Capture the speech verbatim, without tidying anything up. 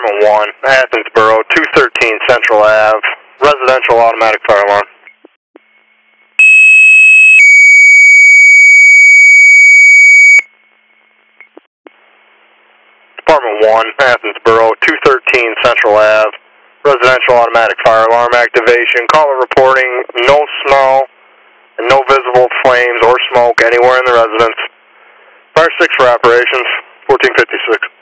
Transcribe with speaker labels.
Speaker 1: Department one, Athensboro, two thirteen Central Ave, residential automatic fire alarm. Department one, Athensboro, two thirteen Central Ave, residential automatic fire alarm activation. Caller reporting no smell and no visible flames or smoke anywhere in the residence. Fire six for operations, fourteen fifty-six.